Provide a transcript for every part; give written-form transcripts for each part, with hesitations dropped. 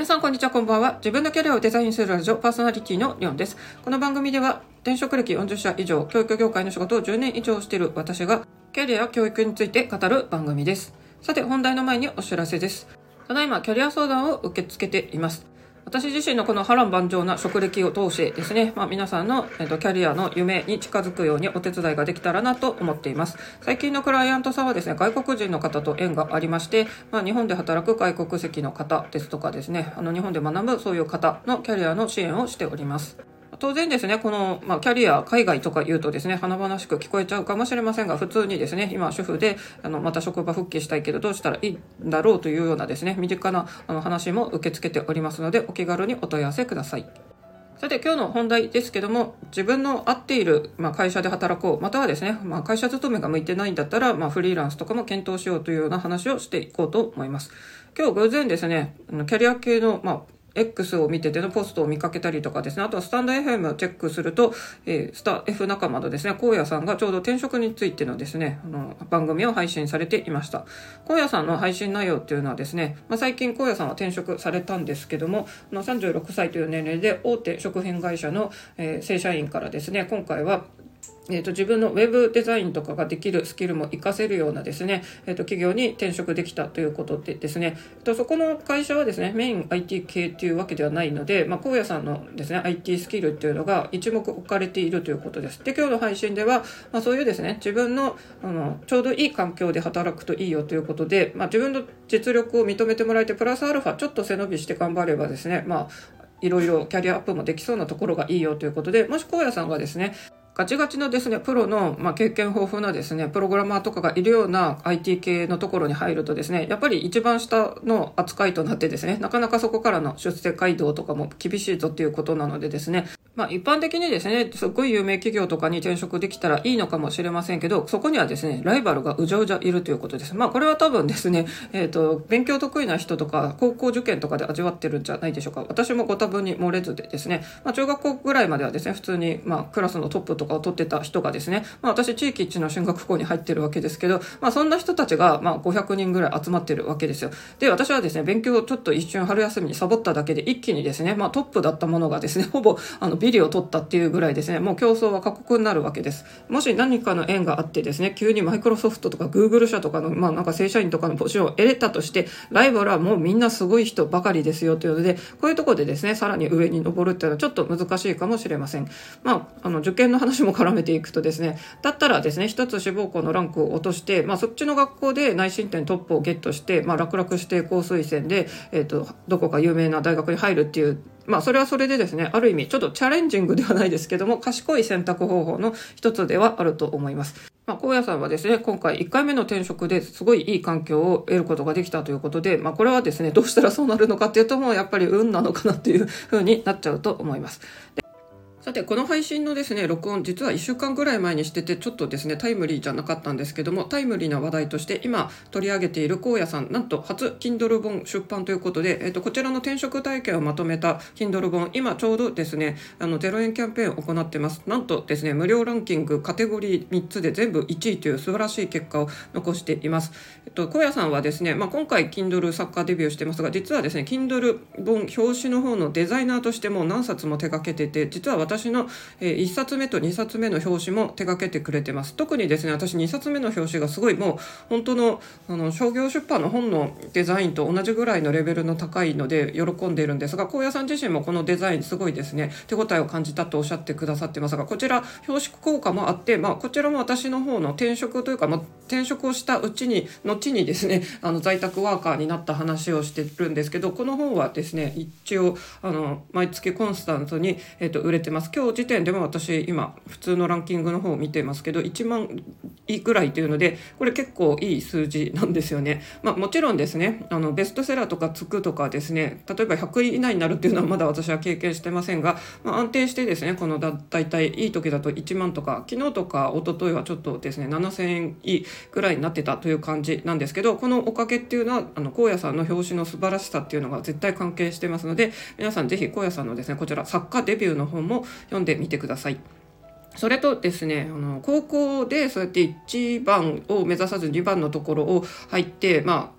皆さんこんにちは、こんばんは。自分のキャリアをデザインするラジオパーソナリティのリオンです。この番組では転職歴40社以上、教育業界の仕事を10年以上している私がキャリアや教育について語る番組です。さて、本題の前にお知らせです。ただいまキャリア相談を受け付けています。私自身のこの波乱万丈な職歴を通してですね、皆さんの、キャリアの夢に近づくようにお手伝いができたらなと思っています。最近のクライアントさんはですね、外国人の方と縁がありまして、日本で働く外国籍の方ですとかですね、日本で学ぶそういう方のキャリアの支援をしております。当然ですね、この、キャリア、海外とか言うとですね、華々しく聞こえちゃうかもしれませんが、普通にですね、今主婦で、また職場復帰したいけどどうしたらいいんだろうというようなですね、身近な話も受け付けておりますので、お気軽にお問い合わせください。さて、今日の本題ですけども、自分の合っている、会社で働こう、またはですね、会社勤めが向いてないんだったら、フリーランスとかも検討しようというような話をしていこうと思います。今日偶然ですね、キャリア系の、X を見ててのポストを見かけたりとかですね、あとはスタンド FM をチェックすると、スタ F 仲間のですね、荒野さんがちょうど転職についてのですね、番組を配信されていました。荒野さんの配信内容っていうのはですね、最近荒野さんは転職されたんですけども、36歳という年齢で大手食品会社の、正社員からですね、今回は自分のウェブデザインとかができるスキルも活かせるようなですね、企業に転職できたということでですね、そこの会社はですね、メイン IT 系っていうわけではないので、荒野さんのですね、IT スキルっていうのが一目置かれているということです。で、今日の配信では、そういうですね、自分の、ちょうどいい環境で働くといいよということで、自分の実力を認めてもらえて、プラスアルファちょっと背伸びして頑張ればですね、いろいろキャリアアップもできそうなところがいいよということで、もし荒野さんがですね、ガチガチのですね、プロの、経験豊富なですね、プログラマーとかがいるような IT 系のところに入るとですね、やっぱり一番下の扱いとなってですね、なかなかそこからの出世街道とかも厳しいぞっていうことなのでですね、一般的にですね、すごい有名企業とかに転職できたらいいのかもしれませんけど、そこにはですね、ライバルがうじゃうじゃいるということです。これは多分ですね、勉強得意な人とか、高校受験とかで味わってるんじゃないでしょうか。私もご多分に漏れずでですね、中学校ぐらいまではですね、普通に、クラスのトップとかを取ってた人がですね、私地域一の進学校に入ってるわけですけど、そんな人たちが、500人ぐらい集まってるわけですよ。で、私はですね、勉強をちょっと一瞬春休みにサボっただけで一気にですね、トップだったものがですね、ほぼ、ビリを取ったっていうぐらいですね、もう競争は過酷になるわけです。もし何かの縁があってですね、急にマイクロソフトとかグーグル社とかの、なんか正社員とかのポジションを得れたとして、ライバルはもうみんなすごい人ばかりですよというので、こういうところでですね、さらに上に上るっていうのはちょっと難しいかもしれません。受験の話も絡めていくとですね、だったらですね、一つ志望校のランクを落として、そっちの学校で内申点トップをゲットして、楽々して高推薦で、どこか有名な大学に入るっていう、それはそれでですね、ある意味ちょっとチャレンジングではないですけども、賢い選択方法の一つではあると思います。荒野さんはですね、今回1回目の転職ですごいいい環境を得ることができたということで、これはですね、どうしたらそうなるのかっていうと、もうやっぱり運なのかなっていう風になっちゃうと思います。さて、この配信のですね、録音、実は1週間ぐらい前にしてて、ちょっとですね、タイムリーじゃなかったんですけども、タイムリーな話題として、今取り上げている荒野さん、なんと初 Kindle 本出版ということで、こちらの転職体験をまとめた Kindle 本、今ちょうどですね、0円キャンペーンを行ってます。なんとですね、無料ランキング、カテゴリー3つで全部1位という素晴らしい結果を残しています。荒野さんはですね、今回 Kindle 作家デビューしてますが、実はですね、Kindle 本表紙の方のデザイナーとしても何冊も手掛けてて、実は私の1冊目と2冊目の表紙も手掛けてくれてます。特にですね、私2冊目の表紙がすごいもう本当の商業出版の本のデザインと同じぐらいのレベルの高いので喜んでいるんですが、荒野さん自身もこのデザインすごいですね、手応えを感じたとおっしゃってくださってますが、こちら表紙効果もあって、こちらも私の方の転職というか、転職をした後にですね、在宅ワーカーになった話をしてるんですけど、この本はですね、一応毎月コンスタントに、売れてます。今日時点でも私今普通のランキングの方を見てますけど、1万位ぐらいというので、これ結構いい数字なんですよね。もちろんですね、ベストセラーとかつくとかですね、例えば100位以内になるっていうのはまだ私は経験してませんが、安定してですね、このだいたいいい時だと1万とか、昨日とか一昨日はちょっとですね7000円位ぐらいになってたという感じなんですけど、このおかげっていうのは荒野さんの表紙の素晴らしさっていうのが絶対関係してますので、皆さんぜひ荒野さんのですね、こちら作家デビューの本も読んでみてください。それとですね、高校でそうやって1番を目指さず2番のところを入って、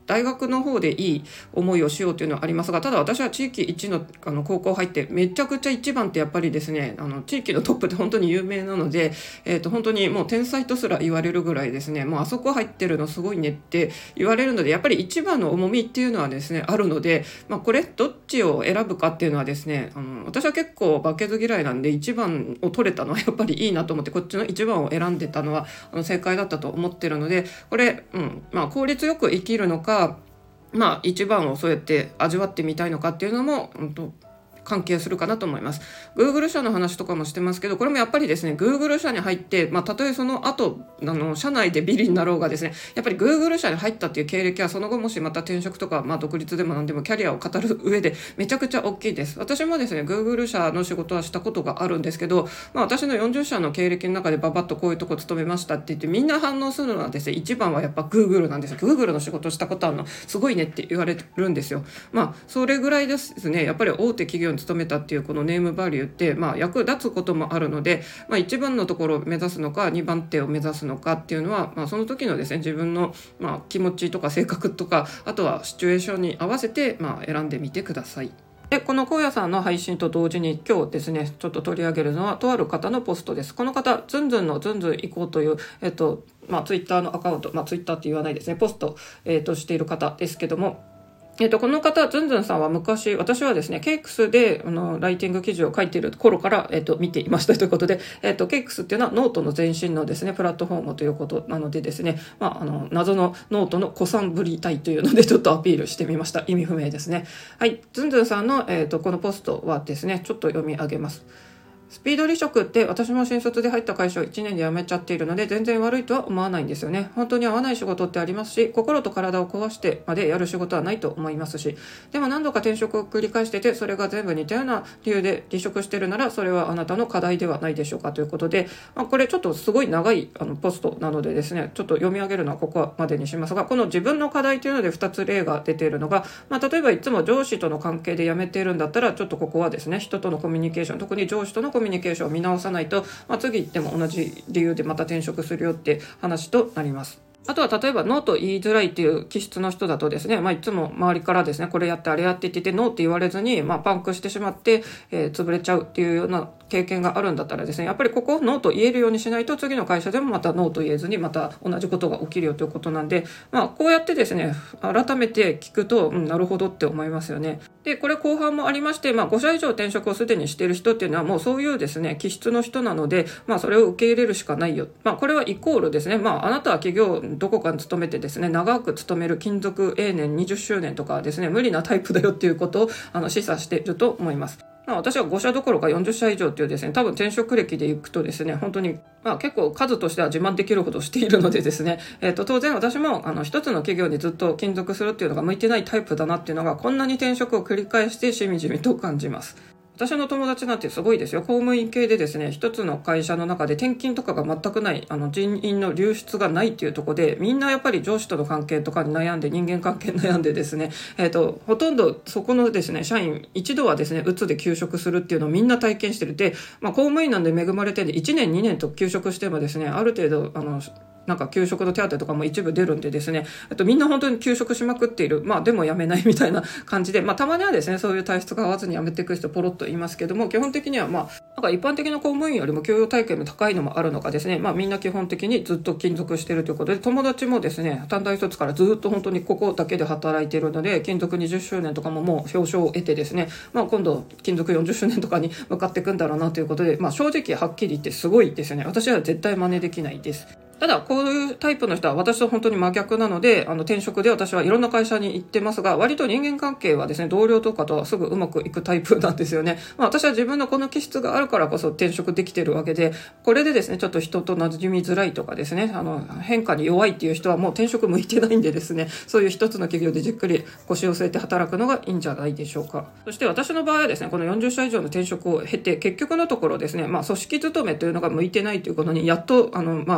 大学の方でいい思いをしようというのはありますが、ただ私は地域一の高校入ってめちゃくちゃ一番ってやっぱりですね、地域のトップって本当に有名なので、本当にもう天才とすら言われるぐらいですね、もうあそこ入ってるのすごいねって言われるので、やっぱり一番の重みっていうのはですねあるので、これどっちを選ぶかっていうのはですね、私は結構負けず嫌いなんで、一番を取れたのはやっぱりいいなと思って、こっちの一番を選んでたのは正解だったと思ってるので、これ、効率よく生きるのか、一番をそうやって味わってみたいのかっていうのも関係するかなと思います。Google 社の話とかもしてますけど、これもやっぱりですね Google 社に入って、たとえその後社内でビリになろうがですね、やっぱり Google 社に入ったっていう経歴はその後もしまた転職とか、独立でも何でもキャリアを語る上でめちゃくちゃ大きいです。私もですね Google 社の仕事はしたことがあるんですけど、私の40社の経歴の中でババッとこういうとこ勤めましたって言ってみんな反応するのはですね、一番はやっぱ Google なんですよ。 Google の仕事したことあるのすごいねって言われるんですよ。それぐらいですね、やっぱり大手企業に勤めたっていうこのネームバリューって、役立つこともあるので、1番のところを目指すのか2番手を目指すのかっていうのは、その時のですね自分の、気持ちとか性格とか、あとはシチュエーションに合わせて、選んでみてください。で、この荒野さんの配信と同時に今日ですねちょっと取り上げるのはとある方のポストです。この方ズンズンのズンズン行こうというツイッターのアカウント、ツイッターって言わないですね、ポスト、している方ですけども、この方ズンズンさんは昔、私はですねケイクスでライティング記事を書いている頃から、見ていましたということで、ケイクスっていうのはノートの前身のですねプラットフォームということなのでですね、謎のノートの古参ぶりたいというのでちょっとアピールしてみました。意味不明ですね。はい、ズンズンさんの、このポストはですねちょっと読み上げます。スピード離職って私も新卒で入った会社を1年で辞めちゃっているので全然悪いとは思わないんですよね。本当に合わない仕事ってありますし、心と体を壊してまでやる仕事はないと思いますし、でも何度か転職を繰り返してて、それが全部似たような理由で離職してるならそれはあなたの課題ではないでしょうかということで、これちょっとすごい長いポストなのでですねちょっと読み上げるのはここまでにしますが、この自分の課題というので2つ例が出ているのが、例えばいつも上司との関係で辞めているんだったら、ちょっとここはですね人とのコミュニケーション、特に上司とのコミュニケーションを見直さないと、次行っても同じ理由でまた転職するよって話となります。あとは例えばノーと言いづらいっていう気質の人だとですね、いつも周りからですねこれやってあれやってって言ってノーって言われずに、パンクしてしまって、潰れちゃうっていうような経験があるんだったらですね、やっぱりここをノーと言えるようにしないと次の会社でもまたノーと言えずにまた同じことが起きるよということなんで、こうやってですね改めて聞くと、なるほどって思いますよね。でこれ後半もありまして、5社以上転職をすでにしている人っていうのはもうそういうですね気質の人なので、それを受け入れるしかないよ。これはイコールですね、あなたは企業どこかに勤めてですね長く勤める勤続永年20周年とかですね無理なタイプだよっていうことを示唆していると思います。私は5社どころか40社以上というですね多分転職歴でいくとですね本当に結構数としては自慢できるほどしているのでですね、当然私も一つの企業にずっと勤続するっていうのが向いてないタイプだなっていうのがこんなに転職を繰り返してしみじみと感じます。私の友達なんてすごいですよ。公務員系でですね一つの会社の中で転勤とかが全くない人員の流出がないっていうところで、みんなやっぱり上司との関係とかに悩んで、人間関係に悩んでですね、ほとんどそこのですね社員一度はですね鬱で休職するっていうのをみんな体験してる。で、公務員なんで恵まれてるんで1年2年と休職してもですねある程度給食の手当とかも一部出るんでですね、みんな本当に休職しまくっている。でも辞めないみたいな感じで、たまにはですね、そういう体質が合わずに辞めていく人ポロッと言いますけども、基本的には一般的な公務員よりも給与体系も高いのもあるのかですね、みんな基本的にずっと勤続しているということで、友達もですね、短大卒からずっと本当にここだけで働いているので、勤続20周年とかももう表彰を得てですね、今度勤続40周年とかに向かっていくんだろうなということで、正直はっきり言ってすごいですよね。私は絶対真似できないです。ただこういうタイプの人は私と本当に真逆なので、転職で私はいろんな会社に行ってますが、割と人間関係はですね同僚とかとはすぐうまくいくタイプなんですよね。私は自分のこの気質があるからこそ転職できてるわけで、これでですねちょっと人と馴染みづらいとかですね変化に弱いっていう人はもう転職向いてないんでですね、そういう一つの企業でじっくり腰を据えて働くのがいいんじゃないでしょうか。そして私の場合はですねこの40社以上の転職を経て結局のところですね組織勤めというのが向いてないということにやっと本当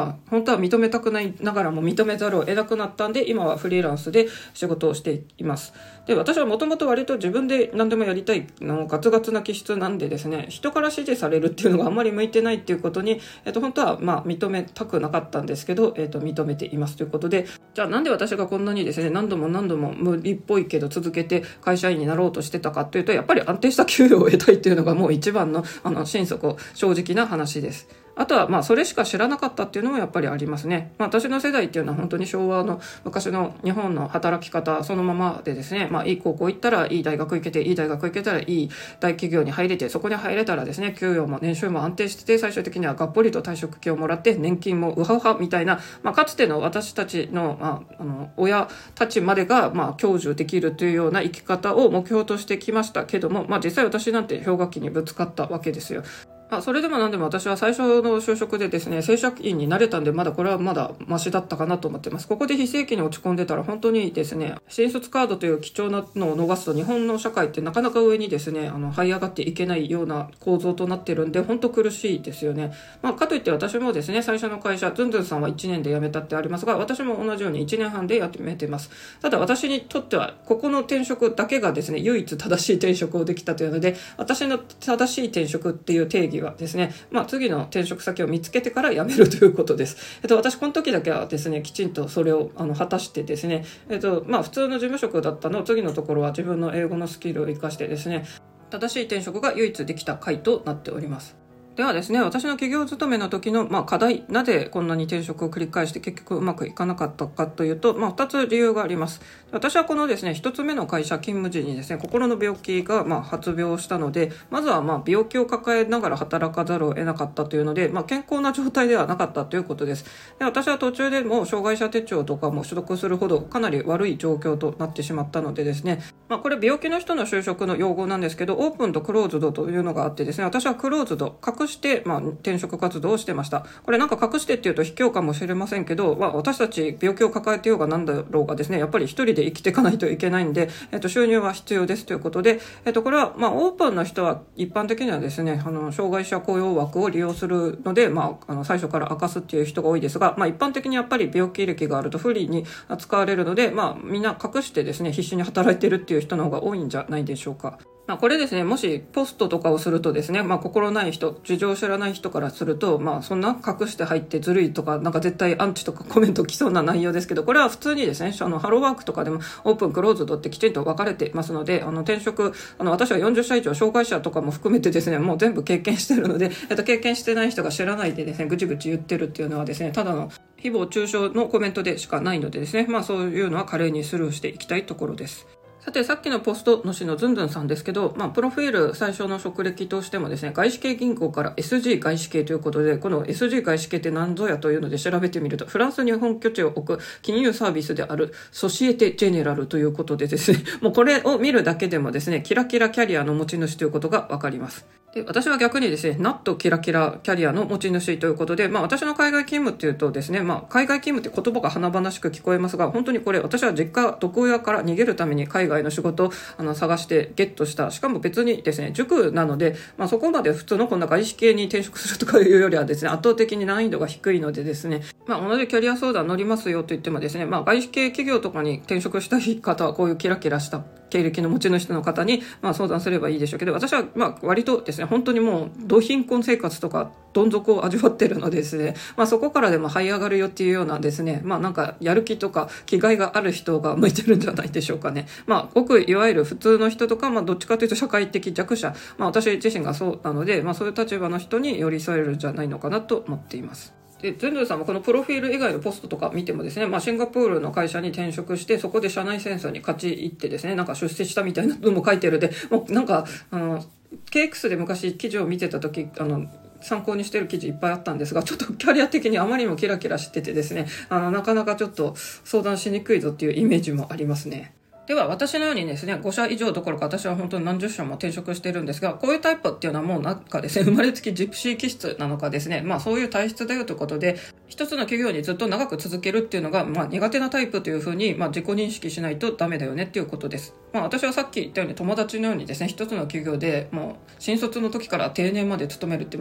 ことは認めたくないながらも認めざるを得なくなったんで、今はフリーランスで仕事をしています。で、私はもともと割と自分で何でもやりたいガツガツな気質なんでですね、人から支持されるっていうのがあんまり向いてないっていうことに、本当は認めたくなかったんですけど、認めていますということで、じゃあなんで私がこんなにですね、何度も無理っぽいけど続けて会社員になろうとしてたかというと、やっぱり安定した給与を得たいっていうのがもう一番の心底正直な話です。あとはそれしか知らなかったっていうのもやっぱりありますね。私の世代っていうのは本当に昭和の昔の日本の働き方そのままでですね、いい高校行ったらいい大学行けて、いい大学行けたらいい大企業に入れて、そこに入れたらですね、給与も年収も安定してて、最終的にはがっぽりと退職金をもらって年金もウハウハみたいな、かつての私たちの、親たちまでが享受できるというような生き方を目標としてきましたけども、実際私なんて氷河期にぶつかったわけですよ。それでも何でも私は最初の就職でですね、正社員になれたんで、これはまだマシだったかなと思ってます。ここで非正規に落ち込んでたら本当にですね、新卒カードという貴重なのを逃すと日本の社会ってなかなか上にですね、這い上がっていけないような構造となってるんで、本当苦しいですよね。かといって私もですね、最初の会社、ズンズンさんは1年で辞めたってありますが、私も同じように1年半で辞めてます。ただ私にとっては、ここの転職だけがですね、唯一正しい転職をできたというので、私の正しい転職っていう定義はですね、次の転職先を見つけてから辞めるということです。私この時だけはですね、きちんとそれを果たしてですね、普通の事務職だったのを次のところは自分の英語のスキルを生かしてですね、正しい転職が唯一できた回となっております。ではですね、私の企業勤めの時の、課題、なぜこんなに転職を繰り返して結局うまくいかなかったかというと、2つ理由があります。私はこのですね、1つ目の会社勤務時にですね、心の病気が発病したので、まずは病気を抱えながら働かざるを得なかったというので、健康な状態ではなかったということです。で、私は途中でも障害者手帳とかも取得するほどかなり悪い状況となってしまったのでですね、これ病気の人の就職の用語なんですけど、オープンとクローズドというのがあってですね、私はクローズド、隠して転職活動をしてました。これなんか隠してっていうと卑怯かもしれませんけど、私たち病気を抱えてようがなんだろうがですね、やっぱり一人で生きていかないといけないんで、収入は必要ですということで、これはオープンの人は一般的にはですね、障害者雇用枠を利用するので、最初から明かすっていう人が多いですが、一般的にやっぱり病気歴があると不利に扱われるので、みんな隠してですね、必死に働いてるっていう人の方が多いんじゃないでしょうか。これですね、もしポストとかをするとですね、心ない人、事情を知らない人からすると、そんな隠して入ってずるいとか、なんか絶対アンチとかコメント来そうな内容ですけど、これは普通にですね、ハローワークとかでもオープン、クローズドってきちんと分かれてますので、転職、私は40社以上、障害者とかも含めてですね、もう全部経験してるので、経験してない人が知らないでですね、ぐちぐち言ってるっていうのはですね、ただの誹謗中傷のコメントでしかないのでですね、そういうのは華麗にスルーしていきたいところです。さて、さっきのポスト主のズンズンさんですけど、プロフィール最初の職歴としてもですね、外資系銀行から SG 外資系ということで、この SG 外資系って何ぞやというので調べてみると、フランスに本拠地を置く金融サービスであるソシエテ・ジェネラルということでですね、もうこれを見るだけでもですね、キラキラキャリアの持ち主ということがわかります。で、私は逆にですね、ナットキラキラキャリアの持ち主ということで、私の海外勤務っていうとですね、海外勤務って言葉が華々しく聞こえますが、本当にこれ私は実家毒親から逃げるために海外の仕事を探してゲットした。しかも別にですね、塾なので、そこまで普通のこんな外資系に転職するとかいうよりはですね、圧倒的に難易度が低いのでですね、同じキャリア相談乗りますよと言ってもですね、外資系企業とかに転職したい方はこういうキラキラした経歴の持ち主の方に相談すればいいでしょうけど、私は割とですね、本当にもうど貧困生活とかどん底を味わってるのでですね、そこからでも這い上がるよっていうようなですね、なんかやる気とか気概がある人が向いてるんじゃないでしょうかね。ごくいわゆる普通の人とか、どっちかというと社会的弱者、私自身がそうなので、そういう立場の人に寄り添えるんじゃないのかなと思っています。で、ズンズンさんもこのプロフィール以外のポストとか見てもですね、シンガポールの会社に転職して、そこで社内戦争に勝ち入ってですね、なんか出世したみたいなのも書いてるで、もうなんか、KX で昔記事を見てた時、参考にしてる記事いっぱいあったんですが、ちょっとキャリア的にあまりにもキラキラしててですね、なかなかちょっと相談しにくいぞっていうイメージもありますね。では私のようにですね、5社以上どころか私は本当に何十社も転職してるんですが、こういうタイプっていうのはもうなんかですね、生まれつきジプシー気質なのかですね、そういう体質だよということで、一つの企業にずっと長く続けるっていうのが、苦手なタイプというふうに、自己認識しないとダメだよねっていうことです。私はさっき言ったように友達のようにですね、一つの企業でもう新卒の時から定年まで勤めるって、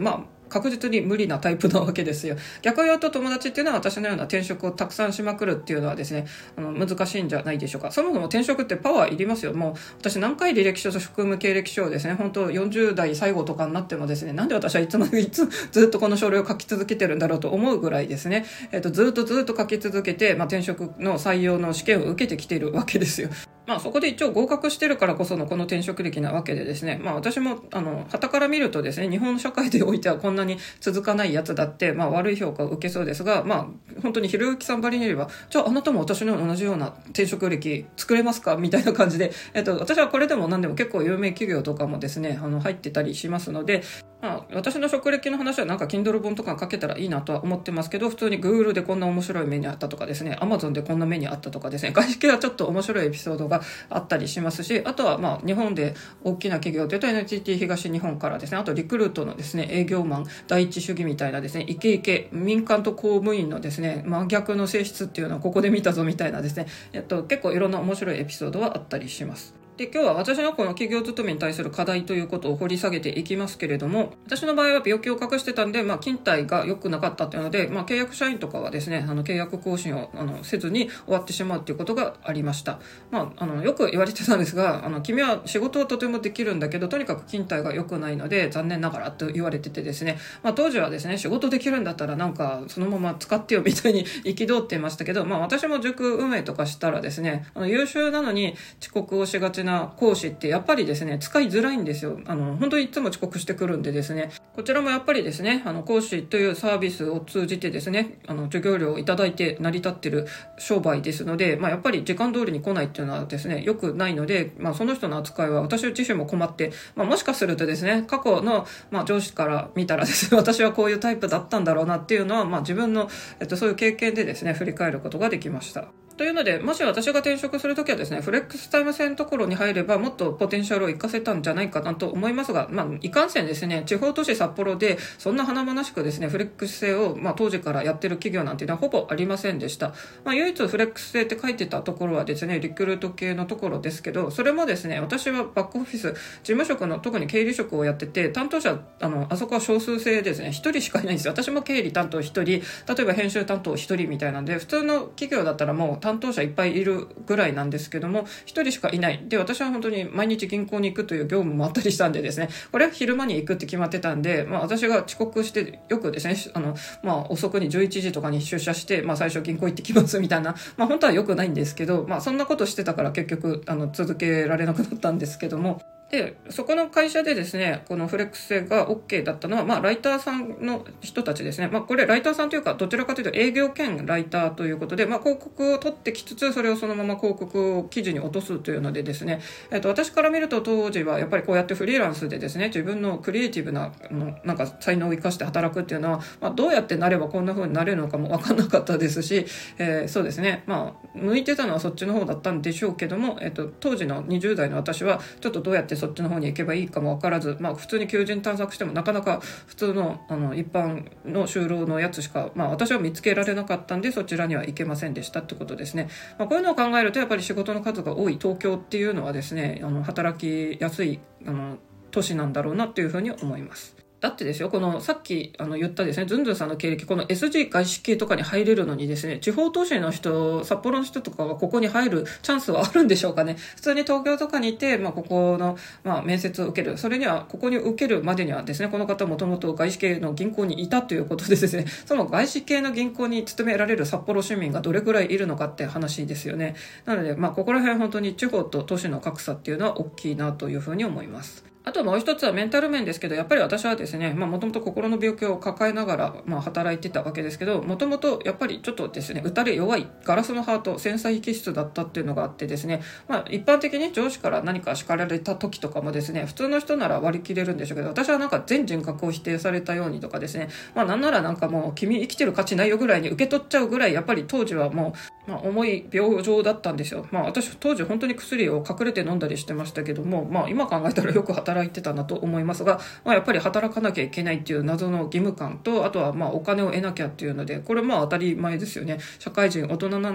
確実に無理なタイプなわけですよ。逆を言うと友達っていうのは私のような転職をたくさんしまくるっていうのはですね、難しいんじゃないでしょうか。そもそも転職ってパワーいりますよ。もう私何回履歴書と職務経歴書をですね、本当40代最後とかになってもですね、なんで私はいつずっとこの書類を書き続けてるんだろうと思うぐらいですね、ずっと書き続けて、転職の採用の試験を受けてきているわけですよ。そこで一応合格してるからこそのこの転職歴なわけでですね、私も傍から見るとですね、日本の社会でおいてはこんなに続かないやつだって、悪い評価を受けそうですが、本当にひろゆきさんばりに言えば、じゃああなたも私の同じような転職歴作れますかみたいな感じで、私はこれでも何でも結構有名企業とかもですね、入ってたりしますので、私の職歴の話はなんか Kindle 本とか書けたらいいなとは思ってますけど、普通に Google でこんな面白い目にあったとかですね、Amazon でこんな目にあったとかですね、外資系はちょっと面白いエピソードがあったりしますし、あとは日本で大きな企業というと NTT 東日本からですね、あとリクルートのですね、営業マン第一主義みたいなですね、イケイケ民間と公務員のですね、真逆の性質っていうのはここで見たぞみたいなですね、結構いろんな面白いエピソードはあったりします。で、今日は私のこの企業勤めに対する課題ということを掘り下げていきますけれども、私の場合は病気を隠してたんで、勤怠が良くなかったっていうので、契約社員とかはですね、契約更新をせずに終わってしまうっていうことがありました。よく言われてたんですが、君は仕事はとてもできるんだけど、とにかく勤怠が良くないので、残念ながらと言われててですね、当時はですね、仕事できるんだったらなんかそのまま使ってよみたいに憤っていましたけど、私も塾運営とかしたらですね、優秀なのに遅刻をしがちな講師ってやっぱりですね、使いづらいんですよ。本当にいつも遅刻してくるんでですね、こちらもやっぱりですね、講師というサービスを通じてですね、授業料をいただいて成り立ってる商売ですので、やっぱり時間通りに来ないっていうのはですね、良くないので、その人の扱いは私自身も困って、もしかするとですね、過去の、上司から見たらですね、私はこういうタイプだったんだろうなっていうのは、自分の、そういう経験でですね、振り返ることができました。というので、もし私が転職するときはですね、フレックスタイム制のところに入ればもっとポテンシャルを活かせたんじゃないかなと思いますが、いかんせんですね、地方都市札幌でそんな華々しくですね、フレックス制を、当時からやってる企業なんていうのはほぼありませんでした。唯一フレックス制って書いてたところはですね、リクルート系のところですけど、それもですね、私はバックオフィス、事務職の特に経理職をやってて、担当者、あそこは少数制ですね、一人しかいないんですよ。私も経理担当一人、例えば編集担当一人みたいなんで、普通の企業だったらもう担当者いっぱいいるぐらいなんですけども、一人しかいない。で、私は本当に毎日銀行に行くという業務もあったりしたんでですね、これは昼間に行くって決まってたんで、私が遅刻してよくですね、遅くに11時とかに出社して、最初銀行行ってきますみたいな、本当は良くないんですけど、そんなことしてたから結局続けられなくなったんですけども、で、そこの会社でですね、このフレックス制が OK だったのは、ライターさんの人たちですね。これライターさんというか、どちらかというと営業兼ライターということで、広告を取ってきつつ、それをそのまま広告を記事に落とすというのでですね、私から見ると当時はやっぱりこうやってフリーランスでですね、自分のクリエイティブな、なんか才能を生かして働くっていうのは、どうやってなればこんな風になれるのかもわかんなかったですし、そうですね、向いてたのはそっちの方だったんでしょうけども、当時の20代の私は、ちょっとどうやってそっちの方に行けばいいかも分からず、普通に求人探索してもなかなか普通の一般の就労のやつしか、私は見つけられなかったんで、そちらには行けませんでしたってことですね。こういうのを考えるとやっぱり仕事の数が多い東京っていうのはですね、働きやすい都市なんだろうなっていうふうに思います。だってですよ、このさっき言ったですね、ズンズンさんの経歴、この SG 外資系とかに入れるのにですね、地方都市の人、札幌の人とかはここに入るチャンスはあるんでしょうかね。普通に東京とかにいて、ここの、面接を受ける。それには、ここに受けるまでにはですね、この方もともと外資系の銀行にいたということでですね、その外資系の銀行に勤められる札幌市民がどれくらいいるのかって話ですよね。なので、ここら辺本当に地方と都市の格差っていうのは大きいなというふうに思います。あともう一つはメンタル面ですけど、やっぱり私はですね、もともと心の病気を抱えながら、働いてたわけですけど、もともとやっぱりちょっとですね、打たれ弱いガラスのハート、繊細気質だったっていうのがあってですね、一般的に上司から何か叱られた時とかもですね、普通の人なら割り切れるんでしょうけど、私はなんか全人格を否定されたようにとかですね、なんならなんかもう君生きてる価値ないよぐらいに受け取っちゃうぐらい、やっぱり当時はもう、重い病状だったんですよ。私当時本当に薬を隠れて飲んだりしてましたけども、今考えたらよく働いてたなと思いますが、やっぱり働かなきゃいけないっていう謎の義務感と、あとはお金を得なきゃっていうので、これ当たり前ですよね。社会人大人なんで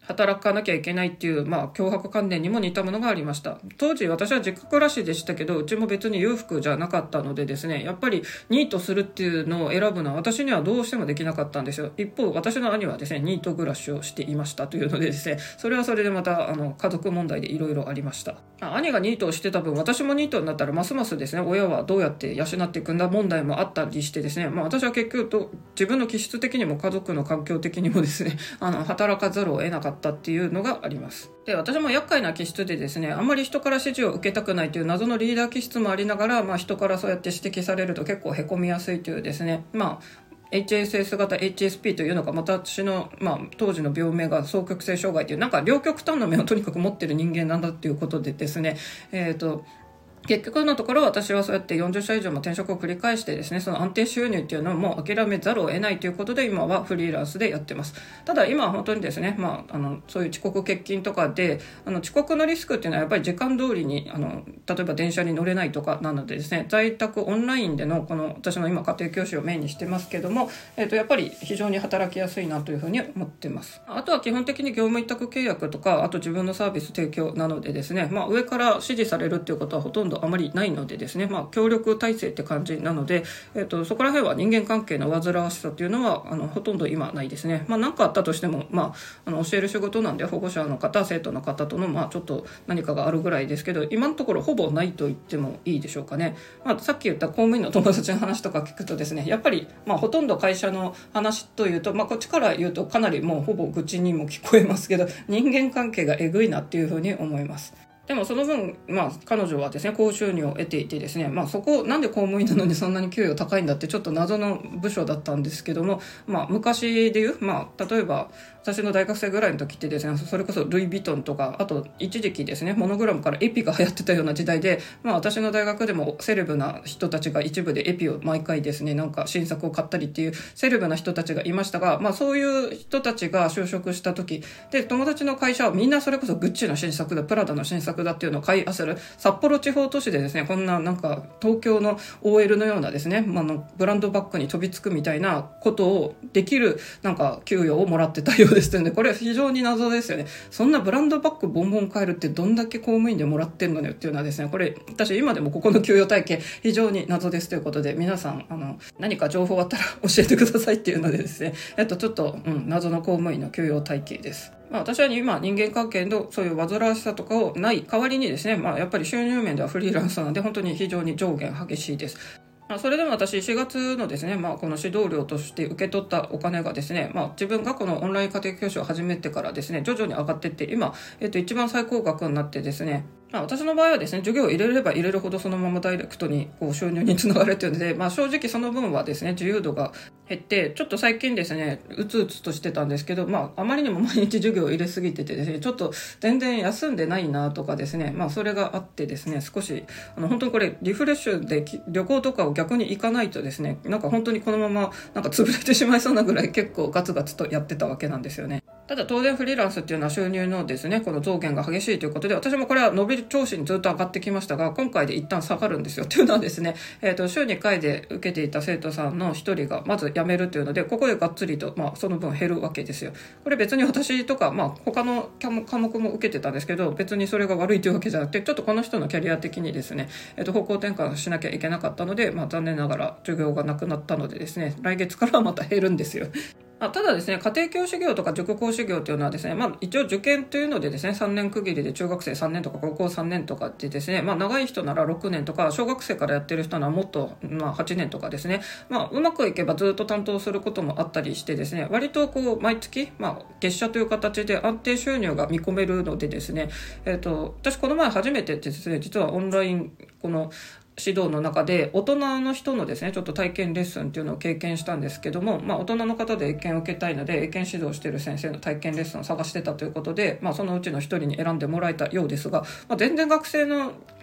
働かなきゃいけないっていう、脅迫観念にも似たものがありました。当時私は実家暮らしでしたけど、うちも別に裕福じゃなかったのでですね、やっぱりニートするっていうのを選ぶのは私にはどうしてもできなかったんですよ。一方、私の兄はですね、ニート暮らしをしていましたというのでですね、それはそれでまた家族問題でいろいろありました。兄がニートをしてた分、私もニートになったらますますですね、親はどうやって養っていくんだ問題もあったりしてですね、私は結局と自分の気質的にも家族の環境的にもですね、働かざるを得なかったっていうのがあります。で、私も厄介な気質でですね、あんまり人から指示を受けたくないという謎のリーダー気質もありながら、人からそうやって指摘されると結構へこみやすいというですね、HSS 型 HSP というのが私の、当時の病名が双極性障害という両極端な面をとにかく持っている人間なんだということでですね、結局のところ私はそうやって40社以上も転職を繰り返してですね、その安定収入っていうのをもう諦めざるを得ないということで今はフリーランスでやってます。ただ今は本当にですね、そういう遅刻欠勤とかで遅刻のリスクっていうのはやっぱり時間通りに例えば電車に乗れないとかなのでですね、在宅オンラインでの私の今家庭教師をメインにしてますけども、やっぱり非常に働きやすいなというふうに思ってます。あとは基本的に業務委託契約とか、あと自分のサービス提供なのでですね、上から指示されるっていうことはほとんどあまりないのでですね、協力体制って感じなので、そこら辺は人間関係の煩わしさっていうのはほとんど今ないですね。何かあったとしても、教える仕事なんで保護者の方生徒の方とのちょっと何かがあるぐらいですけど、今のところほぼないと言ってもいいでしょうかね。さっき言った公務員の友達の話とか聞くとですね、やっぱりほとんど会社の話というと、こっちから言うとかなりもうほぼ愚痴にも聞こえますけど、人間関係がえぐいなっていうふうに思います。でもその分、彼女はですね、高収入を得ていてですね、そこ、なんで公務員なのにそんなに給与高いんだってちょっと謎の部署だったんですけども、昔で言う、例えば、私の大学生ぐらいの時ってですね、それこそルイ・ヴィトンとか、あと一時期ですね、モノグラムからエピが流行ってたような時代で、私の大学でもセレブな人たちが一部でエピを毎回ですね、新作を買ったりっていうセレブな人たちがいましたが、そういう人たちが就職した時で、友達の会社はみんなそれこそグッチの新作だ、プラダの新作だっていうのを買い漁る札幌地方都市でですね、こんな東京の OL のようなですね、ブランドバッグに飛びつくみたいなことをできる給与をもらってたようですので、これは非常に謎ですよね。そんなブランドバッグボンボン買えるってどんだけ公務員でもらってんのよっていうのはですね、これ私今でもここの給与体系非常に謎ですということで、皆さん何か情報あったら教えてくださいっていうのでですね、ちょっと、謎の公務員の給与体系です。私は今人間関係のそういう煩わしさとかをない代わりにですね、やっぱり収入面ではフリーランスなので本当に非常に上限激しいです。それでも私4月のですね、この指導料として受け取ったお金がですね、自分がこのオンライン家庭教師を始めてからですね、徐々に上がっていって、今、一番最高額になってですね、私の場合はですね、授業を入れれば入れるほどそのままダイレクトに収入につながれているので、正直その分はですね、自由度が減って、ちょっと最近ですね、うつうつとしてたんですけど、あまりにも毎日授業を入れすぎててですね、ちょっと全然休んでないなとかですね、それがあってですね、少し、本当にこれリフレッシュで旅行とかを逆に行かないとですね、本当にこのまま潰れてしまいそうなぐらい結構ガツガツとやってたわけなんですよね。ただ当然フリーランスっていうのは収入のですね、この増減が激しいということで、私もこれは伸びる調子にずっと上がってきましたが、今回で一旦下がるんですよ。というのはですね、週2回で受けていた生徒さんの一人がまず辞めるというので、ここでがっつりと、その分減るわけですよ。これ別に私とか、他の科目も受けてたんですけど、別にそれが悪いというわけじゃなくて、ちょっとこの人のキャリア的にですね、方向転換しなきゃいけなかったので、残念ながら授業がなくなったのでですね、来月からはまた減るんですよ。ただですね、家庭教師業とか塾講師業というのはですね、一応受験というのでですね、3年区切りで中学生3年とか高校3年とかでですね、長い人なら6年とか、小学生からやってる人ならもっと、8年とかですね、うまくいけばずっと担当することもあったりしてですね、割と毎月、月謝という形で安定収入が見込めるのでですね、私この前初めてですね、実はオンライン、指導の中で大人の人のですねちょっと体験レッスンっていうのを経験したんですけども、大人の方で英検を受けたいので英検指導している先生の体験レッスンを探してたということで、そのうちの一人に選んでもらえたようですが、全然学生の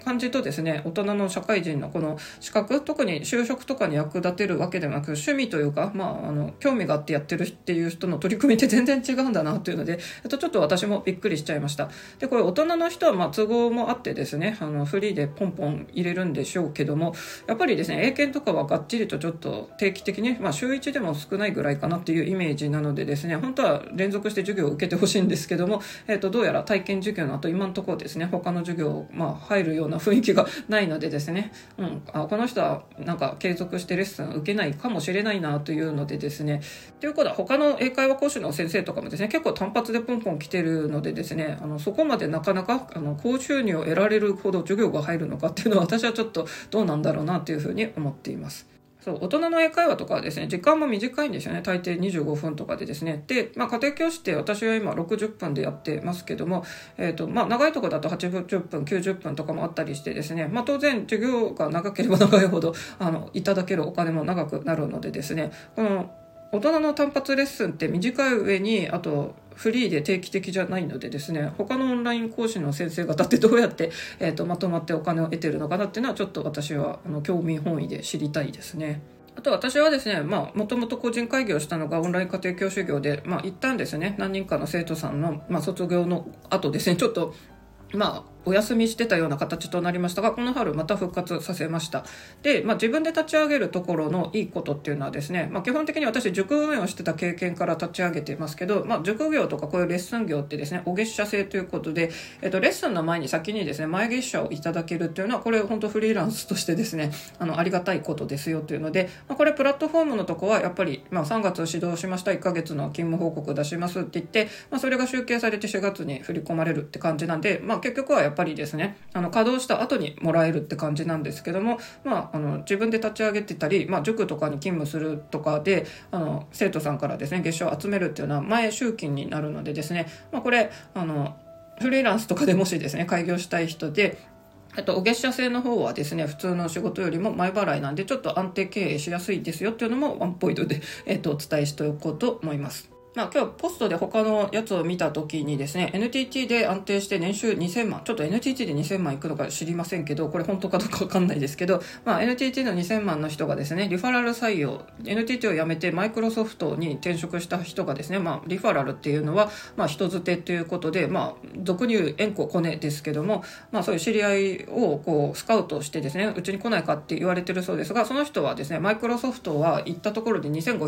感じとですね、大人の社会人のこの資格、特に就職とかに役立てるわけではなく、趣味というか、興味があってやってるっていう人の取り組みって全然違うんだなというので、ちょっと私もびっくりしちゃいました。で、これ大人の人は都合もあってですね、フリーでポンポン入れるんでしょうけども、やっぱりですね、英検とかはがっちりとちょっと定期的に、週1でも少ないぐらいかなっていうイメージなのでですね、本当は連続して授業を受けてほしいんですけども、どうやら体験授業の後、今のところですね、他の授業、入るような雰囲気がないのでですね、この人はなんか継続してレッスン受けないかもしれないなというのでですね、ということは他の英会話講師の先生とかもですね、結構単発でポンポン来てるのでですね、そこまでなかなか高収入を得られるほど授業が入るのかっていうのは、私はちょっとどうなんだろうなというふうに思っています。そう、大人の英会話とかはですね、時間も短いんですよね。大抵25分とかでですね。で、家庭教師って私は今60分でやってますけども、長いところだと80分、90分とかもあったりしてですね、当然授業が長ければ長いほど、いただけるお金も長くなるのでですね、この大人の単発レッスンって短い上に、あとフリーで定期的じゃないのでですね、他のオンライン講師の先生方ってどうやって、まとまってお金を得てるのかなっていうのは、ちょっと私は興味本位で知りたいですね。あと私はですね、もともと個人会議をしたのがオンライン家庭教師業で、一旦ですね、何人かの生徒さんの、卒業の後ですね、ちょっとお休みしてたような形となりましたが、この春また復活させました。で、自分で立ち上げるところのいいことっていうのはですね、基本的に私塾運営をしてた経験から立ち上げてますけど、塾業とかこういうレッスン業ってですね、お月謝制ということで、レッスンの前に先にですね、前月謝をいただけるっていうのは、これ本当フリーランスとしてですね、ありがたいことですよというので、これプラットフォームのとこはやっぱり、3月指導しました、1ヶ月の勤務報告出しますって言って、それが集計されて4月に振り込まれるって感じなんで、結局はやっぱりですね、稼働した後にもらえるって感じなんですけども、自分で立ち上げてたり、塾とかに勤務するとかで生徒さんからですね、月謝を集めるっていうのは前集金になるのでですね、これフリーランスとかでもしですね、開業したい人で、お月謝制の方はですね、普通の仕事よりも前払いなんで、ちょっと安定経営しやすいですよっていうのもワンポイントで、お伝えしておこうと思います。今日ポストで他のやつを見た時にですね、 NTT で安定して年収2000万、ちょっと NTT で2000万いくのか知りませんけど、これ本当かどうかわかんないですけど、NTT の2000万の人がですね、リファラル採用、 NTT を辞めてマイクロソフトに転職した人がですね、リファラルっていうのは人づてということで、俗に言う縁故コネですけども、そういう知り合いをこうスカウトしてですね、うちに来ないかって言われてるそうですが、その人はですね、マイクロソフトは行ったところで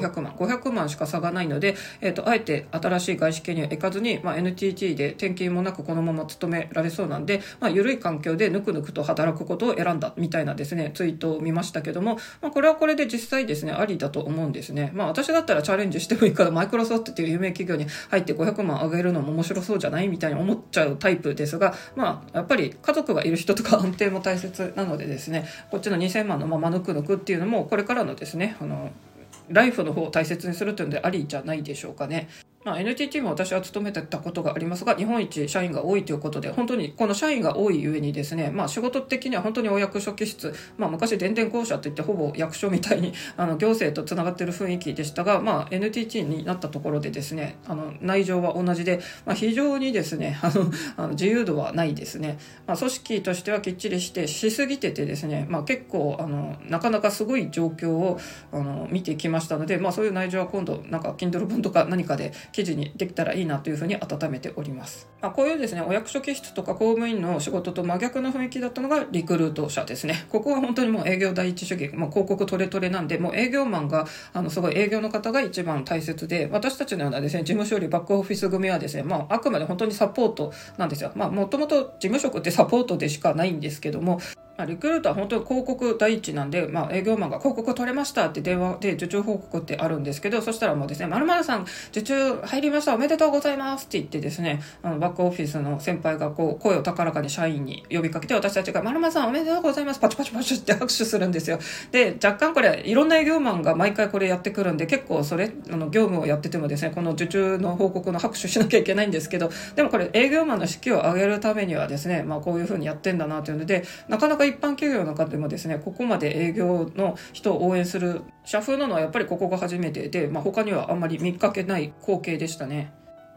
500万しか差がないので、あえて新しい外資系には行かずに、NTT で転勤もなくこのまま勤められそうなんで、緩い環境でぬくぬくと働くことを選んだみたいなですね、ツイートを見ましたけども、これはこれで実際ですね、ありだと思うんですね。私だったらチャレンジしてもいいから、マイクロソフトっていう有名企業に入って500万上げるのも面白そうじゃないみたいに思っちゃうタイプですが、やっぱり家族がいる人とか安定も大切なのでですね、こっちの2000万のままぬくぬくっていうのも、これからのですね、ライフの方を大切にするというのでありじゃないでしょうかね。NTT も私は勤めてたことがありますが、日本一社員が多いということで、本当にこの社員が多いゆえにですね、仕事的には本当にお役所気質、昔電電公社といってほぼ役所みたいに行政とつながっている雰囲気でしたが、NTT になったところでですね、内情は同じで、非常にですね、自由度はないですね。組織としてはきっちりしすぎててですね、結構なかなかすごい状況を見てきましたので、そういう内情は今度なんか Kindle 本とか何かで記事にできたらいいなというふうに温めております。こういうですね、お役所気質とか公務員の仕事と真逆の雰囲気だったのがリクルート社ですね。ここは本当にもう営業第一主義、広告トレトレなんで、もう営業マンがすごい営業の方が一番大切で、私たちのようなですね、事務処理バックオフィス組はですね、あくまで本当にサポートなんですよ。もともと事務職ってサポートでしかないんですけども、リクルートは本当に広告第一なんで、営業マンが広告取れましたって電話で受注報告ってあるんですけど、そしたらもうですね、〇〇さん受注入りましたおめでとうございますって言ってですね、バックオフィスの先輩がこう声を高らかに社員に呼びかけて、私たちが〇〇さんおめでとうございますパチパチパチって拍手するんですよ。で、若干これいろんな営業マンが毎回これやってくるんで、結構それ業務をやっててもですね、この受注の報告の拍手しなきゃいけないんですけど、でもこれ営業マンの士気を上げるためにはですね、こういう風にやってんだなというので、なかなか一般企業の方でもですね、ここまで営業の人を応援する社風なのはやっぱりここが初めてで、他にはあんまり見かけない光景でしたね。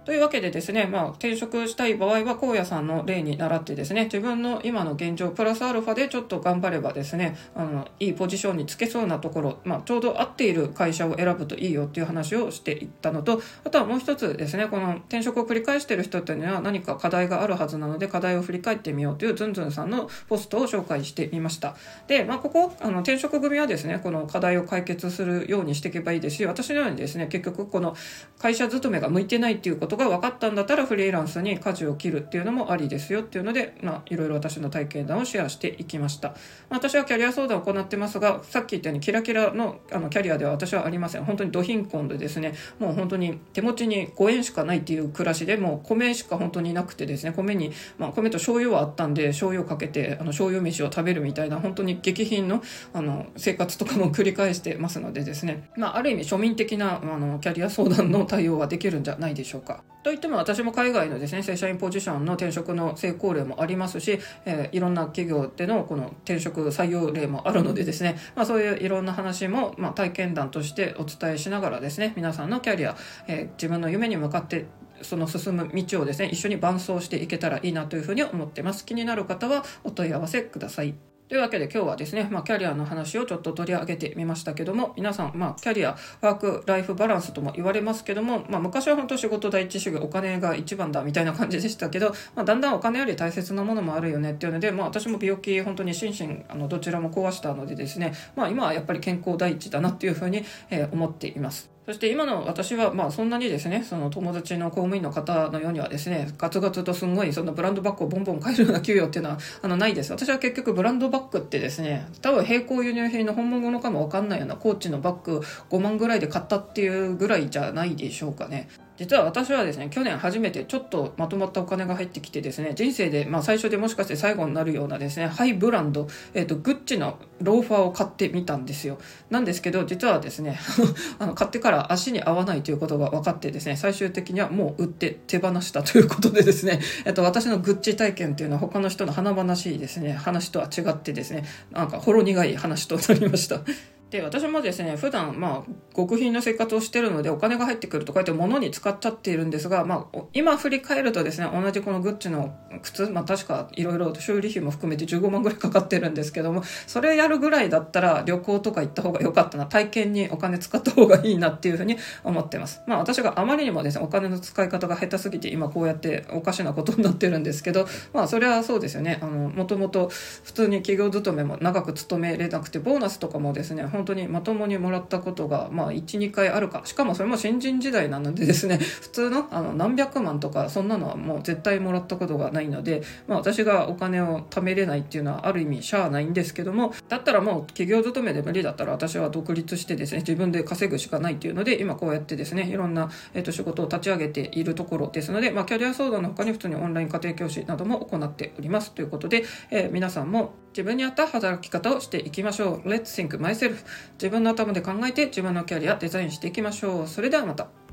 というわけでですね、転職したい場合は荒野さんの例に倣ってですね、自分の今の現状プラスアルファでちょっと頑張ればですね、いいポジションにつけそうなところ、ちょうど合っている会社を選ぶといいよっていう話をしていったのと、あとはもう一つですね、この転職を繰り返している人っていうのは何か課題があるはずなので、課題を振り返ってみようというズンズンさんのポストを紹介してみました。で、ここ転職組はですね、この課題を解決するようにしていけばいいですし、私のようにですね、結局この会社勤めが向いてないっていうことが分かったんだったらフリーランスに舵を切るっていうのもありですよっていうので、いろいろ私の体験談をシェアしていきました。私はキャリア相談を行ってますが、さっき言ったようにキラキラのキャリアでは私はありません。本当にド貧困でですね、もう本当に手持ちに5円しかないっていう暮らしで、もう米しか本当になくてですね、米に、米と醤油はあったんで醤油をかけて醤油飯を食べるみたいな本当に激貧の生活とかも繰り返してますのでですね、ある意味庶民的なキャリア相談の対応はできるんじゃないでしょうか。といっても私も海外のですね、正社員ポジションの転職の成功例もありますし、いろんな企業でのこの転職採用例もあるのでですね、そういういろんな話も、体験談としてお伝えしながらですね、皆さんのキャリア、自分の夢に向かってその進む道をですね、一緒に伴走していけたらいいなというふうに思ってます。気になる方はお問い合わせください。というわけで今日はですね、キャリアの話をちょっと取り上げてみましたけども、皆さん、キャリア、ワーク、ライフバランスとも言われますけども、昔は本当仕事第一主義、お金が一番だみたいな感じでしたけど、だんだんお金より大切なものもあるよねっていうので、私も病気、本当に心身、どちらも壊したのでですね、今はやっぱり健康第一だなっていうふうに、思っています。そして今の私はそんなにですね、その友達の公務員の方のようにはですね、ガツガツとすごいそのブランドバッグをボンボン買えるような給与っていうのはないです。私は結局ブランドバッグってですね、多分並行輸入品の本物かも分かんないようなコーチのバッグ5万ぐらいで買ったっていうぐらいじゃないでしょうかね。実は私はですね、去年初めてちょっとまとまったお金が入ってきてですね、人生で最初でもしかして最後になるようなですね、ハイブランド、グッチのローファーを買ってみたんですよ。なんですけど、実はですね、買ってから足に合わないということが分かってですね、最終的にはもう売って手放したということでですね、私のグッチ体験というのは他の人の華々しいですね、話とは違ってですね、ほろ苦い話となりました。で、私もですね、普段極貧の生活をしているのでお金が入ってくるとこうやって物に使っちゃっているんですが、今振り返るとですね、同じこのグッチの靴、確かいろいろ修理費も含めて15万ぐらいかかってるんですけども、それやるぐらいだったら旅行とか行った方が良かったな、体験にお金使った方がいいなっていうふうに思ってます。私があまりにもですね、お金の使い方が下手すぎて今こうやっておかしなことになってるんですけど、それはそうですよね。もともと普通に企業勤めも長く勤めれなくて、ボーナスとかもですね、本当にまともにもらったことが1、2回あるか、しかもそれも新人時代なのでですね、普通の何百万とかそんなのはもう絶対もらったことがないので、私がお金を貯めれないっていうのはある意味しゃあないんですけども、だったらもう企業勤めで無理だったら私は独立してですね、自分で稼ぐしかないっていうので、今こうやってですね、いろんな、仕事を立ち上げているところですので、キャリア相談の他に普通にオンライン家庭教師なども行っておりますということで、皆さんも自分に合った働き方をしていきましょう。Let's think myself。自分の頭で考えて自分のキャリアデザインしていきましょう。それではまた。